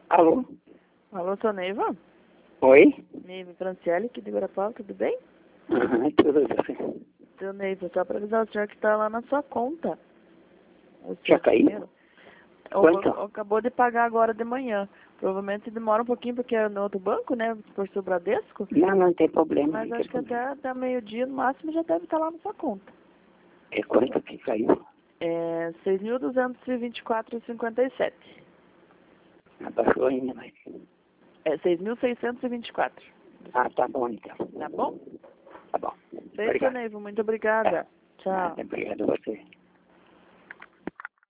Alô? Alô, sou Neiva? Oi? Neiva Franciele, aqui de Guarapau, tudo bem? Tudo bem. Seu Neiva, só para avisar o senhor que está lá na sua conta. O Já seu caiu? dinheiro. O Quanto? banco acabou de pagar agora de manhã. Provavelmente demora um pouquinho porque é no outro banco, né? Por seu Bradesco. Não tem problema. Mas Não acho tem que problema. até meio-dia, no máximo, já deve estar lá na sua conta. É quanto que caiu? É 6.224,57. Abaixou ainda, mas... É 6.624. Ah, tá bom então. Tá bom? Tá bom. Beijo, Obrigado. Neiva. Muito obrigada. Tchau. Obrigado a você.